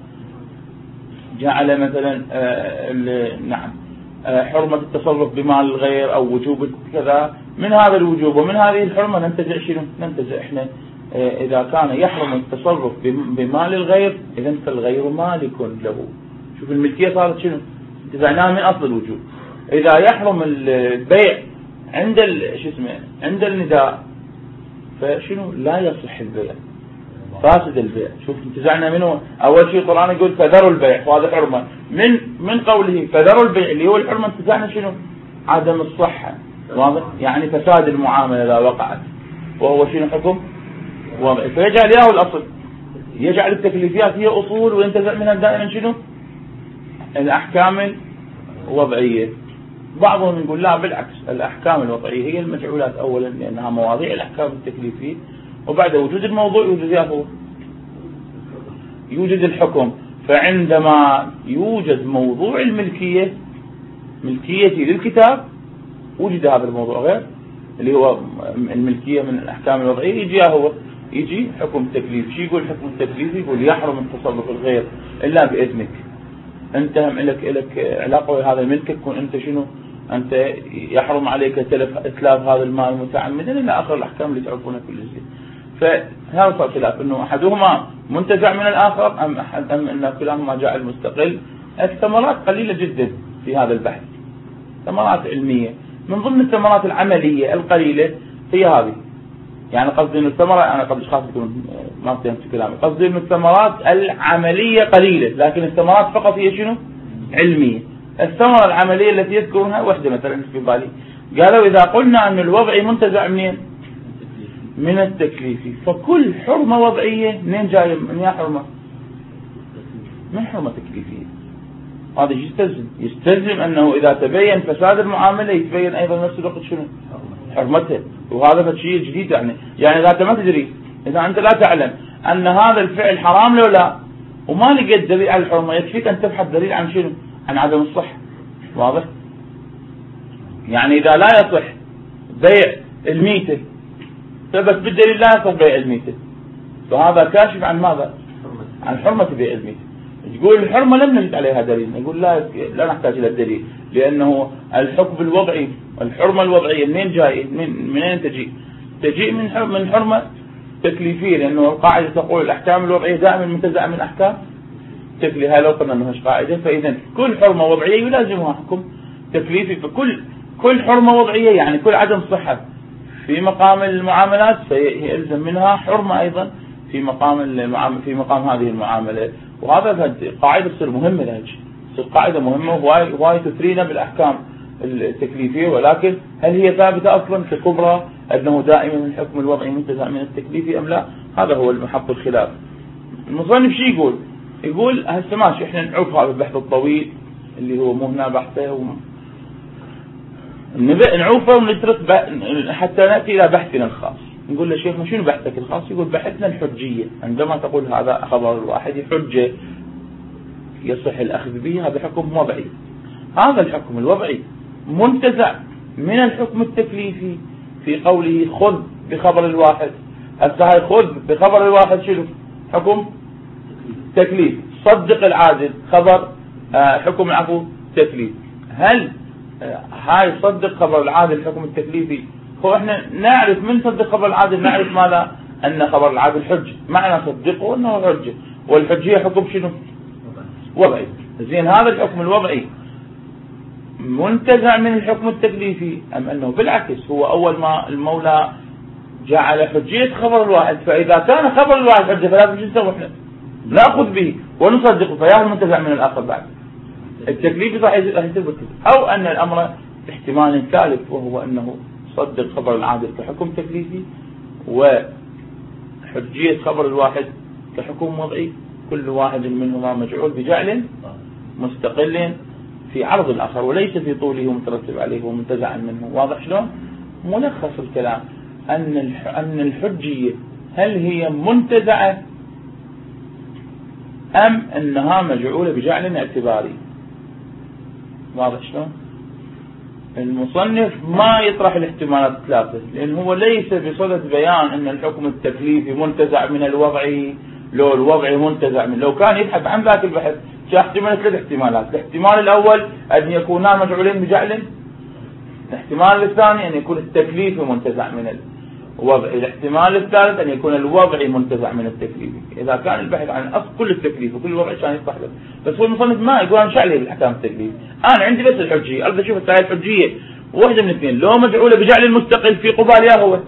جعل مثلا نعم حرمة التصرف بمال الغير أو وجوب كذا. من هذا الوجوب ومن هذه الحرمة ننتزع شنو، ننتزع إحنا إذا كان يحرم التصرف بمال الغير إذا فالغير مالك له. شوف الملكية صارت شنو، انتزعناها من أصل الوجوب. إذا يحرم البيع عند عند النداء فشنو لا يصح البيع، فاسد البيع. شوف انتزعنا منه. أول شيء القرآن يقول فذروا البيع، وهذا حرمة. من قوله فذروا البيع اللي هو الحرمة انتزعنا شنو، عدم الصحة، واضح، يعني فساد المعاملة إذا وقعت، وهو شنو حكم وضعي. فيجعل ياهو الأصل، يجعل التكليفيات هي أصول وينتزع منها دائما شنو الأحكام الوضعية. بعضهم يقول لا بالعكس، الأحكام الوضعية هي المجعولات أولا لأنها مواضيع الأحكام التكليفية، وبعد وجود الموضوع يوجد الحكم. فعندما يوجد موضوع الملكية، ملكيتي للكتاب، وجد هذا الموضوع غير اللي هو الملكية من الأحكام الوضعية، يجي حكم تكليف. شو يقول حكم التكليف؟ يقول يحرم التصرف الغير إلا بإذنك، أنت لك علاقة بهذا الملك، تكون أنت شنو، أنت يحرم عليك إتلاف هذا المال متعمدا إلى آخر الأحكام اللي تعرفونها كل شيء. فهذا صار خلاف انه احدهما منتزع من الاخر ام ان كلاهما جاء المستقل. الثمرات قليلة جدا في هذا البحث، ثمرات علمية. من ضمن الثمرات العملية القليلة هي هذه، يعني قصدي انه الثمرة، انا قبل خاف تكون ما فهمت كلامي، قصدي انه الثمرات العملية قليلة، لكن الثمرات فقط هي شنو؟ علمية. الثمرة العملية التي يذكرونها وحدة مثلا في بالي، قالوا اذا قلنا ان الوضعي منتزع منين؟ من التكليفي، فكل حرمة وضعية منين جاية؟ من يا حرمة؟ من حرمة تكليفية. هذا يستلزم أنه إذا تبين فساد المعاملة يتبين أيضا نفس الوقت شنو؟ حرمتها. وهذا شيء جديد يعني إذا أنت ما تدري، إذا أنت لا تعلم أن هذا الفعل حرام لو لا، وما لقيت دليل على الحرمة، يكفيك أن تبحث دليل عن شنو؟ عن عدم الصحة. واضح؟ يعني إذا لا يصح بيع الميتة، ثبت بالدليل لا يصح بيع الميتة، فهذا كاشف عن ماذا؟ عن حرمة بيع الميتة. تقول الحرمة لم نجد عليها دليل، نقول لا نحتاج إلى الدليل، لأنه الحكم الوضعي، الحرمة الوضعية منين جاي؟ منين تجي من حرمة تكليفية، لأنه القاعدة تقول الأحكام الوضعية دائما منتزعة من أحكام تكليفية. لو قلنا أنه مش قاعدة، فإذا كل حرمة وضعية يلازمها حكم تكليفي. فكل حرمة وضعية يعني كل عدم صحة في مقام المعاملات فيلزم منها حرمة أيضا في مقام هذه المعاملة. وهذا قاعدة تصير مهمة لهج، تصير قاعدة مهمة وهي تثرينا بالأحكام التكليفية. ولكن هل هي ثابتة أصلا ككبرى أنه دائما الحكم الوضعي منتزع من التكليفي أم لا؟ هذا هو المحط الخلاف. المصنف شيء يقول هسه ماشي، احنا نعوف هذا البحث الطويل اللي هو مو هنا بحثه نعوفه ونترك حتى نأتي إلى بحثنا الخاص. نقول له شيخنا شنو بحثك الخاص؟ يقول بحثنا الحجية. عندما تقول هذا خبر الواحد حجة يصح الأخذ به، هذا حكم وضعي. هذا الحكم الوضعي منتزع من الحكم التكليفي في قوله خذ بخبر الواحد. هاي خذ بخبر الواحد شنو؟ حكم تكليف. صدق العادل خبر حكم العفو تكليف. هل هاي صدق خبر العادل الحكم التكليفي؟ هو احنا نعرف من صدق خبر العادل نعرف ماذا؟ ان خبر العادل حجة، معنى صدقه انه حجة، والحجية حكم شنو؟ وضعي. زين هذا الحكم الوضعي منتزع من الحكم التكليفي ام انه بالعكس هو اول ما المولى جعل حجية خبر الواحد، فاذا كان خبر الواحد حجة فلازم شو نسوي احنا؟ ناخذ به ونصدقه، فياه المنتزع من الاخر بعد التكليفي راح يثبت. او ان الامر احتمال ثالث، وهو انه صدق خبر العادل كحكم تكليفي وحجية خبر الواحد كحكم وضعي، كل واحد منهما مجعول بجعل مستقل في عرض الآخر وليس في طوله ومترتب عليه ومنتزعا منه. واضح شلون؟ ملخص الكلام أن الحجية هل هي منتزعة أم أنها مجعولة بجعل اعتباري؟ واضح شلون؟ المصنف ما يطرح الاحتمالات الثلاثة، لأن هو ليس بصدد بيان أن الحكم التكليفي منتزع من الوضعي لو الوضعي منتزع من. لو كان يبحث عن ذاك البحث يحتمل ثلاث احتمالات. الاحتمال الأول أن يكونا مجعولين بجعل، الاحتمال الثاني أن يكون التكليفي منتزع من الوضعي، الاحتمال الثالث أن يكون الوضعي منتزع من التكليفي. إذا كان البحث عن أصل كل التكليف وكل الوضعي كان يصح له، بس هو المصنف ما يقول أنا شعلي بالأحكام التكليف، أنا عندي بس الحجية. أريد أشوف التالي الحجية واحدة من اثنين، لو مجعولة بجعل المستقل في قبال يا هو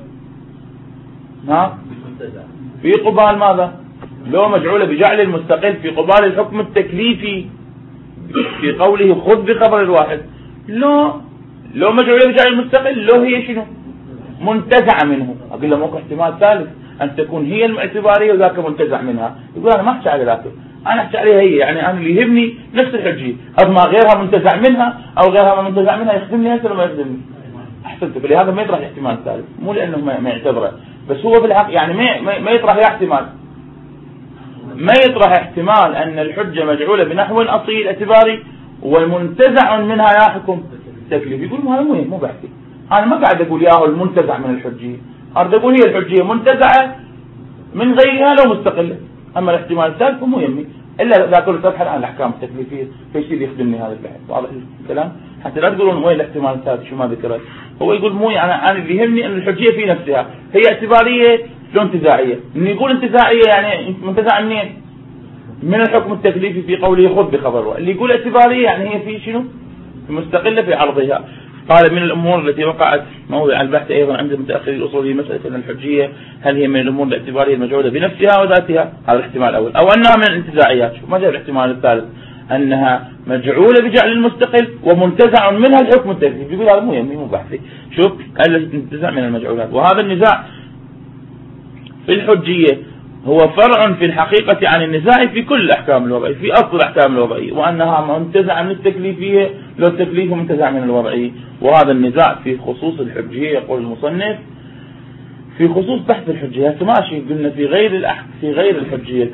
في قبال ماذا؟ لو مجعولة بجعل المستقل في قبال الحكم التكليفي في قوله خذ بخبر الواحد، لو مجعولة بجعل المستقل لو هي شنو؟ منتزع منه. أقول له موقع احتمال ثالث أن تكون هي الاعتبارية وذاك منتزع منها. يقول أنا ما أحكي على ذاك، أنا أحكي عليها هي، يعني أنا اللي يهمني نفس الحجية، أما غيرها منتزع منها أو غيرها ما منتزع منها يخدمني هسه ما يخدمني. أحسنت. فلهذا ما يطرح الاحتمال الثالث، مو لأنه ما يعتبره، بس هو بالحق يعني ما يطرح احتمال، ما يطرح احتمال أن الحجة مجعولة بنحو أصيل اعتباري والمنتزع منها يا حكم تكليف. يقول هذا مهم، مو بحثي، أنا ما قاعد أقول ياهو المنتزع من الحجية، أريد أقول هي الحجية منتزعة من غيرها لو مستقلة. أما الاحتمال الثالث مو يهمني إلا إذا كنت أبحث عن الأحكام التكليفية في شيء يخدمني هذا البحث. واضح الكلام؟ حتى لا تقولون وين الاحتمال الثالث شو ما ذكرت. هو يقول مو يعني أنا اللي يهمني أن الحجية في نفسها هي اعتبارية لو انتزاعية. من يقول انتزاعية يعني منتزع منين؟ من الحكم التكليفي في قوله خذ بخبر. اللي يقول اعتبارية يعني هي في شنو؟ مستقلة في عرضها. قال من الأمور التي وقعت موضع البحث أيضا عند متأخري الأصول هي مسألة أن الحجية هل هي من الأمور الاعتبارية المجعولة بنفسها وذاتها، هذا الاحتمال الأول، أو أنها من الانتزاعيات. ما جاء الاحتمال الثالث أنها مجعولة بجعل المستقل ومنتزع منها الحكم التكليفي. يقول هذا مو بحثي، شوف التي تنتزع من المجعولات. وهذا النزاع في الحجية هو فرع في الحقيقة عن النزاع في كل الأحكام الوضعية، في أصل الأحكام الوضعية، وأنها منتزعة من التكليفية لو التكليف منتزع من الوضعية. وهذا النزاع في خصوص الحجية يقول المصنف في خصوص بحث الحجية. ماشي قلنا في غير الحجية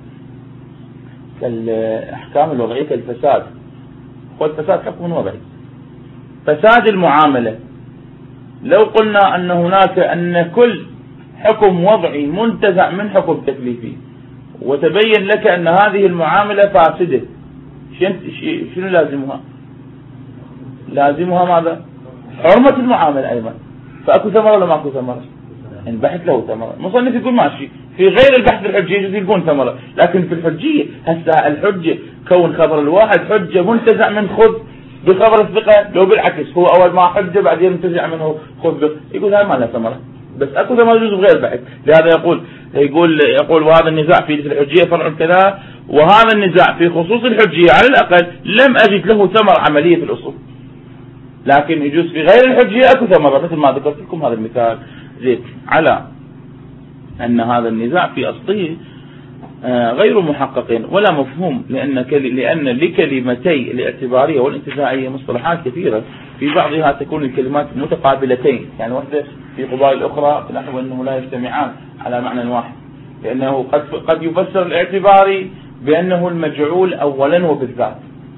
كالأحكام الوضعية كالفساد، والفساد حكم وضعي. فساد المعاملة لو قلنا أن هناك أن كل حكم وضعي منتزع من حكم تكليفي وتبين لك أن هذه المعاملة فاسدة، شنو لازمها؟ لازمها ماذا؟ حرمة المعاملة أيضا. فأكو ثمرة ولا ماكو ثمرة؟ البحث له ثمرة. مصنف يقول ماشي في غير البحث الحجية يجوز يكون ثمرة، لكن في الحجية هسه الحجة كون خبر الواحد حجة منتزع من خذ بخبر الثقة، لو بالعكس هو أول ما حجة بعدين منتزع منه خذ يقول هذا ما له ثمرة. بس اكو ثمرة يجوز بغير البحث. لهذا يقول وهذا النزاع في الحجية فرع كذا، وهذا النزاع في خصوص الحجية على الأقل لم أجد له ثمرة عملية في الأصول، لكن يجوز في غير الحجية اكو ثمرة، مثل ما ذكرت لكم هذا المثال زين على أن هذا النزاع في أصله غير محقق ولا مفهوم، لأن لكلمتي الاعتبارية والانتزاعية مصطلحات كثيرة، في بعضها تكون الكلمات متقابلتين، يعني واحدة في قبال الأخرى، نحو أنه لا يجتمعان على معنى واحد، لأنه قد يفسر الاعتباري بأنه المجعول أولا وبالذات،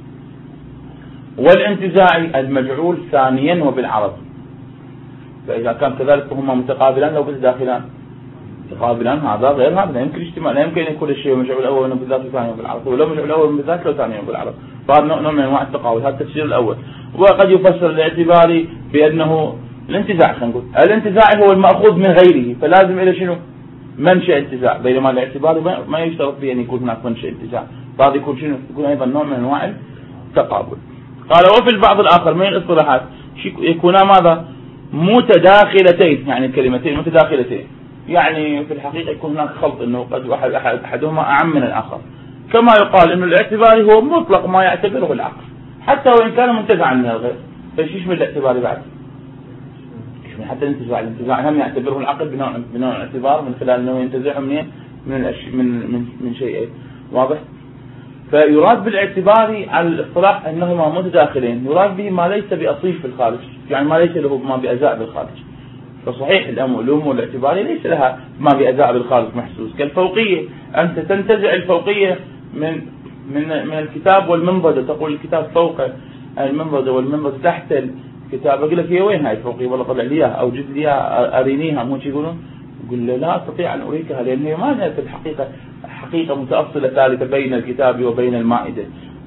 والانتزاعي المجعول ثانيا وبالعرض. فإذا كان كذلك فهما متقابلان لو بالداخلان متقابلان، هذا غير هذا لا يمكن اجتماع، لا يمكن يكون الشيء مجعول أولا بالذات وثانيا بالعرض، ولو مجعول أولا بالذات لو ثانيا بالعرض. فهذا نوع من أنواع التقابل، هذا التفسير الأول. وقد يفسر الاعتباري بأنه الانتزاع، خلينا نقول الانتزاع هو المأخوذ من غيره، فلازم إلى شنو؟ منشأ انتزاع، بينما الاعتباري ما يشترط فيه أن يكون هناك منشأ انتزاع، فهذا يكون شنو؟ يكون أيضا نوع من أنواع التقابل. قال وفي البعض الآخر من الاصطلاحات يكونا ماذا؟ متداخلتين، يعني الكلمتين متداخلتين، يعني في الحقيقة يكون هناك خلط، انه قد احدهما اعم من الاخر، كما يقال انه الاعتباري هو مطلق ما يعتبره العقل حتى وان كان منتزعا من الغير. فايش يشمل الاعتباري بعد؟ يشمل حتى الانتزاع هم يعتبره العقل بنوع الاعتبار من خلال انه ينتزعه من شيئين، واضح؟ فيراد بالاعتباري على الاصطلاح انهما متداخلين، يراد به ما ليس باصيل في الخارج، يعني ما ليس له ما بأزاء بالخارج. فصحيح الأمور الاعتبارية ليس لها ما بأزاء بالخارج محسوس، كالفوقية، أنت تنتزع الفوقية من الكتاب والمنضدة، تقول الكتاب فوق المنضدة والمنضدة تحت الكتاب، أقول لك هي وين هاي الفوقية؟ والله طلع لي اياها أو جد لي اياها أرينيها، مو يقولون؟ يقول لا أستطيع أن أريكها، لأن هي ما هي في الحقيقة حقيقة متأصلة ثالثة بين الكتاب وبين المائدة،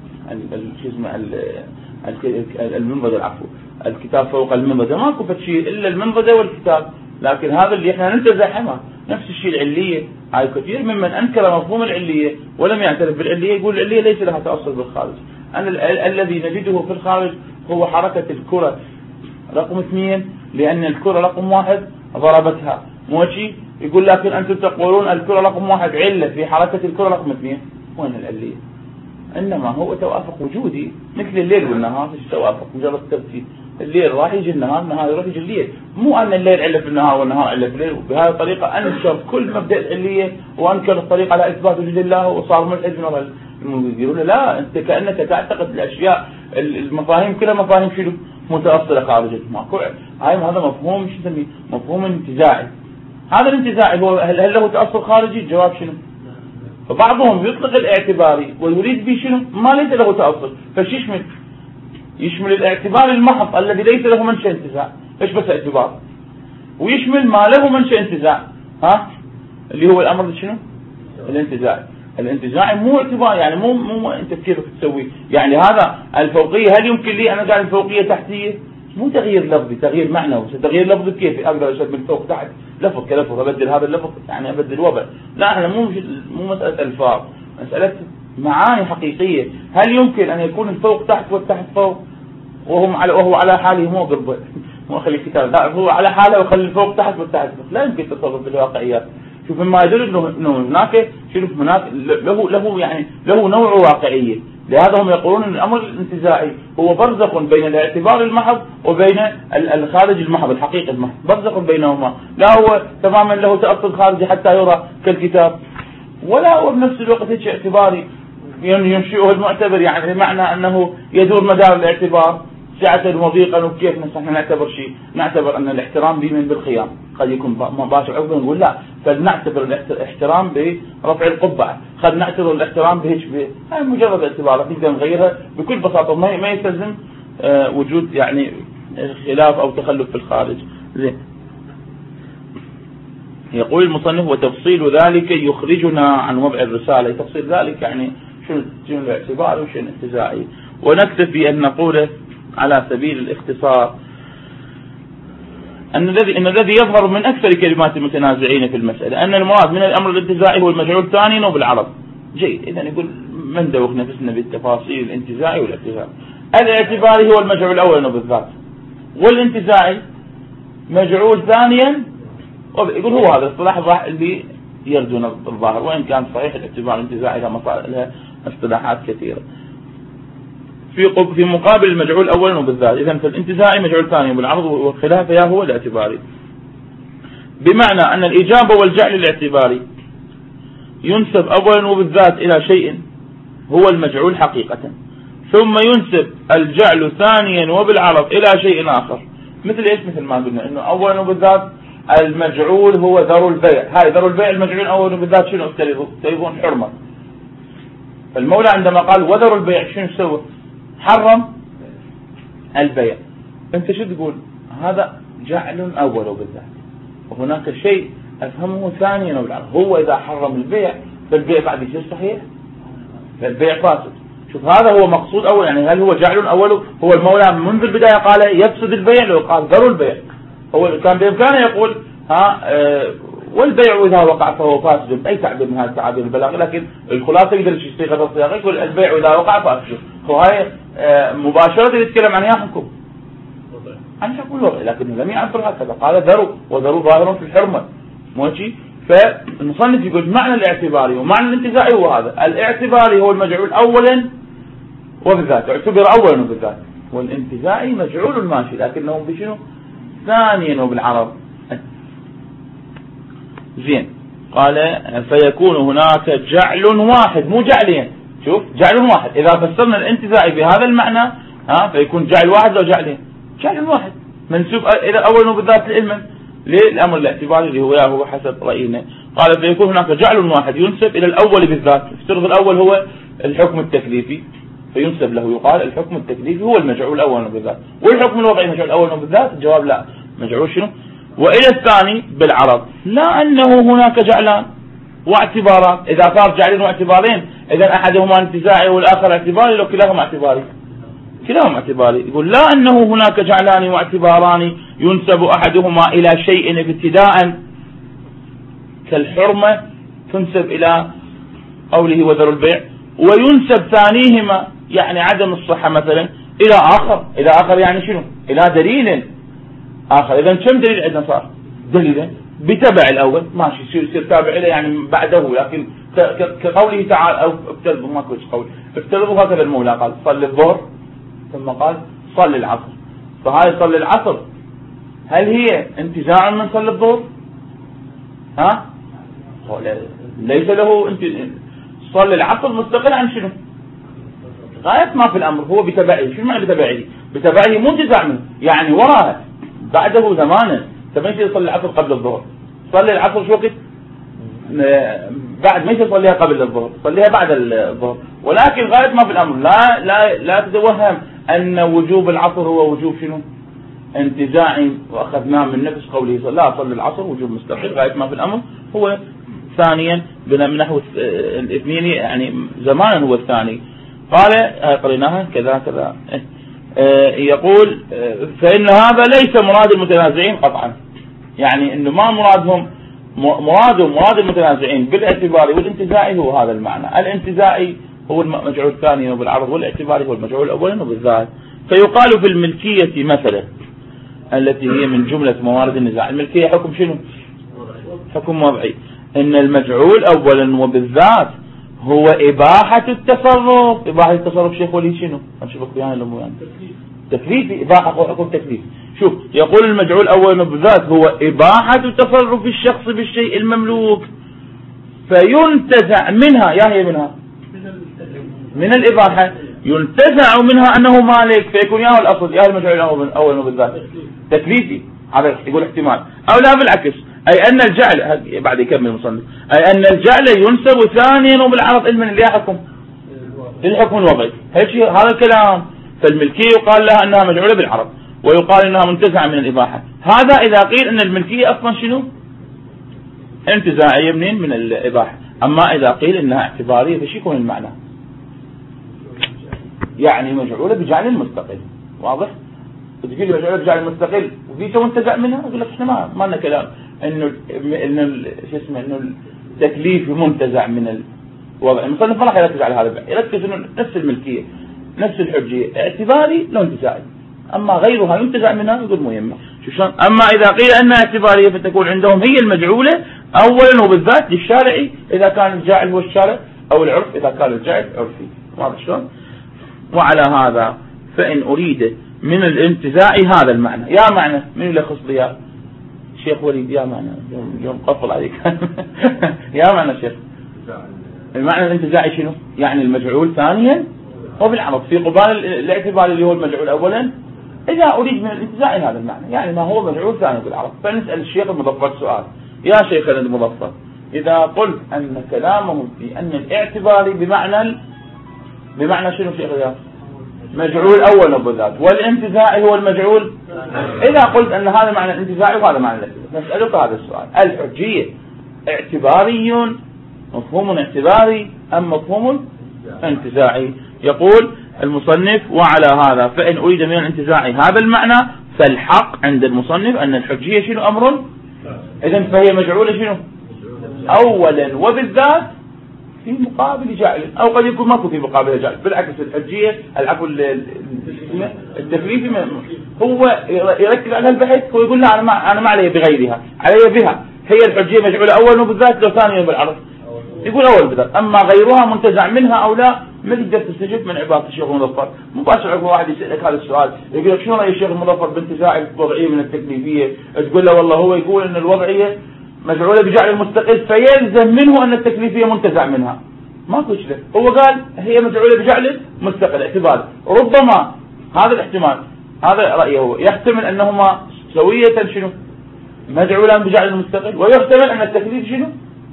المنضدة، العفو، الكتاب فوق المنضدة، ماكو شيء إلا المنضدة والكتاب. لكن هذا اللي احنا ننتزعها نفس الشيء العلية. هاي كثير ممن أنكر مفهوم العلية ولم يعترف بالعلية يقول العلية ليس لها تأصل بالخارج. الذي نجده في الخارج هو حركة الكرة رقم 2، لأن الكرة رقم 1 ضربتها موشي، يقول لكن أنتم تقولون الكرة رقم 1 علة في حركة الكرة رقم 2، وين العلية؟ إنما هو توافق وجودي مثل الليل والنهار، مش توافق مجرد ترتيب، الليل راح يجي النهار، النهار يروح يجي الليل، مو أن الليل علة في النهار والنهار علة في الليل. وبهذه الطريقة أنكر كل مبدأ العلية وأنكر الطريقة على إثبات وجود الله وصار ملحد من يقولون لا، أنت كأنك تعتقد الأشياء المفاهيم كلها مفاهيم شنو؟ متأصلة خارج الماكو. هذا مفهوم شو نسميه؟ مفهوم انتزاعي. هذا الانتزاعي هو هل له تأصل خارجي؟ الجواب شنو؟ فبعضهم يطلق الاعتباري ويريد به شنو؟ ما ليس له تأصل، فش يشمل الاعتبار المحض الذي ليس له منشأ انتزاع، ايش بس اعتبار، ويشمل ما له منشأ انتزاع، اللي هو الامر شنو؟ الانتزاعي مو اعتبار، يعني مو انت كيف تسوي، يعني هذا الفوقية، هل يمكن لي انا قاعد الفوقية تحتية؟ مو تغيير لفظي، تغيير معنوي. تغيير لفظي كيف اقدر اشد من فوق تحت لفظ كلفظ، ابدل هذا اللفظ يعني ابدل وضع؟ لا، احنا مو مسألة الفاظ، مسألة معاني حقيقية. هل يمكن ان يكون الفوق تحت والتحت فوق؟ وهو على حاله، مو خلي كتاب، لا هو على حاله وخلي فوق تحت وتحت، لا يمكن تصرف بالواقعيات. شوف مما يدل انه هناك له نوع واقعيه. لهذا هم يقولون ان الامر الانتزاعي هو برزخ بين الاعتبار المحض وبين الخارج المحض، الحقيقه المحض، برزخ بينهما، لا هو تماما له تأصل خارجي حتى يرى كالكتاب، ولا هو بنفس الوقت هيك اعتباري ينشئه المعتبر، يعني بمعنى انه يدور مدار الاعتبار سعة وضيقا. وكيف نحن نعتبر شيء؟ نعتبر ان الاحترام بيمن بالخيام، قد يكون مباشر عقدا، نقول لا، فلنعتبر الاحترام برفع القبعة، قد نعتبر الاحترام بهيك هاي مجرد اعتبارات نقدر نغيرها بكل بساطة، ما يستلزم وجود يعني خلاف او تخلف في الخارج. زين، يقول المصنف وتفصيل ذلك يخرجنا عن وضع الرسالة. تفصيل ذلك يعني شنو الاعتبار وشنو الانتزاعي، ونكتفي أن نقول على سبيل الاختصار أن الذي يظهر من أكثر كلمات المتنازعين في المسألة أن المراد من الأمر الانتزاعي هو المجعول ثانيا وبالعرض. جيد، إذا يقول من دوخ نفسنا بالتفاصيل الانتزاعي والاعتبار. الاعتباري هو المجعول الأول بالذات، والانتزاعي مجعول ثانيا. يقول هو هذا الاصطلاح اللي يرجون الظاهر، وإن كان صحيح الاعتبار الانتزاعي لها اصطلاحات كثيرة في مقابل المجعول أولا وبالذات. إذن فالانتزاعي مجعول ثاني بالعرض، والخلاف يا هو الاعتباري، بمعنى أن الإجابة والجعل الاعتباري ينسب أولا وبالذات إلى شيء هو المجعول حقيقة، ثم ينسب الجعل ثانيا وبالعرض إلى شيء آخر. مثل إيش؟ مثل ما قلنا إنه أولا وبالذات المجعول هو ذر البيع. هاي ذر البيع المجعول أولا وبالذات شنو افترضون حرمة. فالمولى عندما قال وذر البيع شنو سوى؟ حرم البيع. انت شو تقول؟ هذا جعل اول وبالذات، وهناك شيء افهمه ثانيا وبالعرض. هو اذا حرم البيع فالبيع بعد يصير صحيح، فالبيع فاسد. شوف هذا هو مقصود اول، يعني هل هو جعل اول؟ هو المولى منذ البدايه قال يفسد البيع، لو قال ذر البيع هو كان بامكانه يقول والبيع اذا وقع فهو فاسد، اي تعبير من هذه التعابير البلاغه، لكن الخلاصه يقدر يصيغ الصياغه يقول البيع اذا وقع فاسد. وهي مباشره يتكلم عن حكم عن حكم الوضع، لكن لم يعبر هكذا، قال ذروا، وذروا ظاهر في الحرمه. ماشي. فالمصنف يقول معنى الاعتباري ومعنى الانتزاعي هو هذا. الاعتباري هو المجعول اولا وبالذات، اعتبر اولا وبالذات، والانتزاعي مجعول ماشي لكنه بشنو؟ ثانيا وبالعرض. زين، قال فيكون هناك جعل واحد، مو جعلين. شوف، جعل واحد. إذا فسرنا الانتزاعي بهذا المعنى فيكون جعل واحد لو جعلين. جعل واحد منسوب إلى أول وبالذات للعلم للأمر الاعتباري اللي هو حسب رأينا. قال فيكون هناك جعل واحد ينسب إلى الأول بالذات. افترض الأول هو الحكم التكليفي، فينسب له يقال الحكم التكليفي هو المجعول الأول وبالذات، والحكم الوضعي مجعول الأول وبالذات. الجواب لا، مجعول شنو؟ وإلى الثاني بالعرض. لا أنه هناك جعلان واعتبارات. إذا صار جعلين واعتبارين إذا أحدهما انتزاعي والآخر اعتباري، لو كلاهما اعتباري، كلاهما اعتباري. يقول لا أنه هناك جعلان واعتباران ينسب أحدهما إلى شيء ابتداء كالحرمة تنسب إلى قوله وذر البيع، وينسب ثانيهما يعني عدم الصحة مثلا إلى آخر. إلى آخر يعني شنو؟ إلى دليل آخر. إذا كم دليل عندنا صار؟ دليلين بتبع الأول، ماشي يصير تابع إليه يعني بعده. لكن كقوله تعالى أو افترضوا، ما كويس قول، افترضوا هكذا المولى قال صل الظهر ثم قال صل العصر. فهاي صل العصر هل هي انتزاع من صل الظهر؟ ليس له صل العصر مستقل عن شنو؟ غاية ما في الأمر هو بتبعه. شو معنى بتبعه؟ بتبعه مو انتزاع منه، يعني وراءه بعده زمانا. ما يصير يصلي العصر قبل الظهر. صلي العصر شو وقت؟ بعد، ما يصير يصليها قبل الظهر، صليها بعد الظهر. ولكن غاية ما في الأمر لا تتوهم أن وجوب العصر هو وجوب شنو؟ انتزاعي وأخذناه من نفس قوله لا صلي العصر وجوب مستقل. غاية ما في الأمر هو ثانيا من نحو الاثنين، يعني زمانا هو الثاني. قال قريناها كذا كذا. يقول فإن هذا ليس مراد المتنازعين قطعا، يعني انه ما مرادهم مراد المتنازعين بالاعتباري والانتزاعي هو هذا المعنى. الانتزاعي هو المجعول الثاني وبالعرض، والاعتباري هو المجعول الاول وبالذات. فيقال في الملكية مثلا التي هي من جملة موارد النزاع، الملكية حكم شنو؟ حكم وضعي. إن المجعول أولا وبالذات هو إباحة التصرف. إباحة التصرف شيخ ولي شنو؟ هنشوفك بيان لهم يعني تكليفي، إباحة وحكم تكليفي. شوف يقول المجعول أولا وبالذات هو إباحة تصرف الشخص بالشيء المملوك، فينتزع منها، يا هي منها من الإباحة، ينتزع منها أنه مالك، فيكون يا الأصل يا المجعول أولا وبالذات تكليفي. هذا يقول احتمال، أو لا بالعكس، أي أن الجعل بعد يكمل المصنف، أي أن الجعل ينسب ثانيا وبالعرض علما اللي يحكم للحكم الوضعي. هذا الكلام. فالملكية يقال لها أنها مجعولة بالعرض، ويقال أنها منتزعة من الإباحة. هذا إذا قيل أن الملكية أصلا شنو؟ انتزاعية منين؟ من الإباحة. أما إذا قيل أنها اعتبارية فشي يكون المعنى؟ يعني مجعولة بجعل مستقل. واضح؟ تقول لي مجعولة بجعل مستقل وفي شو منتزع منها؟ أقول لك إحنا ما لنا كلام إنه شو اسمه إنه التكليف منتزع من الوضع. المصنف ما راح يركز على هذا، يركز إنه نفس الملكية نفس الحجية اعتباري لو انتزاعي، أما غيرها ينتزع منها يقول مهمة. شو شلون؟ أما إذا قيل أنها اعتبارية فتكون عندهم هي المجعولة أولا وبالذات للشارع إذا كان الجاعل هو الشارع، أو العرف إذا كان الجاعل عرفي. واضح شلون؟ وعلى هذا فإن أريد من الانتزاع هذا المعنى، يا معنى من اللي يخص لي شيخ وليد؟ يا معنى يوم قفل عليك يا معنى شيخ المعنى الانتزاعي شنو؟ يعني المجعول ثانيا وبالعرض في قبال الاعتبار اللي هو المجعول أولا. إذا أريد من الانتزاع هذا المعنى يعني ما هو مجعول ثانيا بالعرض، فنسأل الشيخ المظفر سؤال، يا شيخنا المظفر إذا قلت أن كلامهم في أن الاعتباري بمعنى شنو شيخ الياس؟ مجعول أولا بالذات، والانتزاعي هو المجعول. إذا قلت أن هذا معنى الانتزاعي وهذا معنى الانتزاعي، نسألك هذا السؤال، الحجية اعتباري مفهوم اعتباري أم مفهوم انتزاعي؟ يقول المصنف وعلى هذا فإن أريد من الانتزاع هذا المعنى فالحق عند المصنف أن الحجية شنو؟ أمر. إذن فهي مجعولة شنو؟ أولا وبالذات في مقابل جعل، أو قد يكون ماكو في مقابل جعل، بالعكس الحجية العفو التكليفي هو يركز على البحث ويقول لا أنا ما علي بغيرها، علي بها. هي الحجية مجعولة أولا وبالذات لو ثانيا بالعرض، يقول أول بالذات، أما غيرها منتزع منها أو لا ما تقدر تستجيب من عبارة الشيخ المظفر. مباشرة واحد يسألك هذا السؤال يقول لك شنو رأي الشيخ المظفر بانتزاع الوضعية من التكليفية؟ تقول له والله هو يقول أن الوضعية مجعولة بجعل المستقل فيلزم منه أن التكليفية منتزع منها. ما كل شيء، هو قال هي مجعولة بجعل مستقل اعتبار. ربما هذا الاحتمال، هذا رأيه هو، يحتمل أنهما سوية شنو؟ مجعولان بجعل المستقل، ويحتمل أن التكليف شنو؟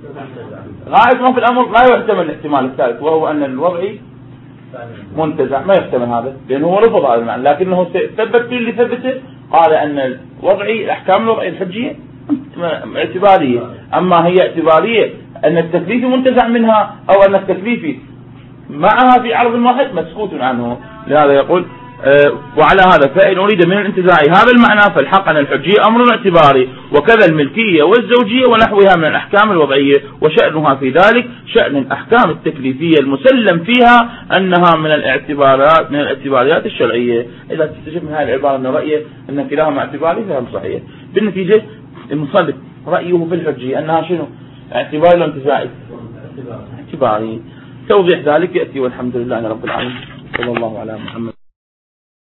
غاية ما في الأمر لا يحتمل الاحتمال الثالث وهو أن الوضعي منتزع، ما يحتمل هذا لأنه هو رفض هذا المعنى، لكنه ثبت في اللي ثبته، قال أن الوضعي الأحكام الوضعية الحجية اعتبارية، أما هي اعتبارية أن التكليف منتزع منها أو أن التكليف معها في عرض واحد مسكوت عنه. لهذا يقول وعلى هذا فإن أريد من الانتزاع هذا المعنى فالحق أن الحجية أمر اعتباري، وكذا الملكية والزوجية ونحوها من الأحكام الوضعية، وشأنها في ذلك شأن الأحكام التكليفية المسلم فيها أنها من الاعتباريات الشرعية. إذا تستجيب من هذه العبارة أن رأيه أن كلاهما اعتباري فهم صحيح. بالنتيجة المصنف رأيه في الحجية أنها شنو؟ اعتباري ولا انتزاعي؟ اعتباري. توضيح ذلك يأتي والحمد لله رب العالمين. صلى الله على محمد.